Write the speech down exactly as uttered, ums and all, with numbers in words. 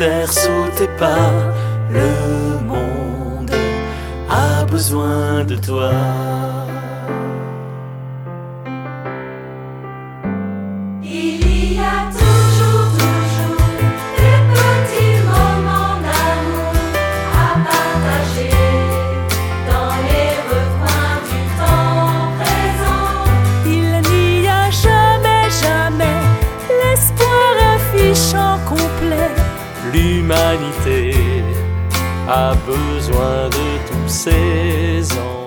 faire sauter pas. Le monde a besoin de toi. Il y a toujours, toujours des petits moments d'amour à partager dans les recoins du temps présent. Il n'y a jamais, jamais l'espoir affichant complet. L'humanité a besoin de tous ces ans.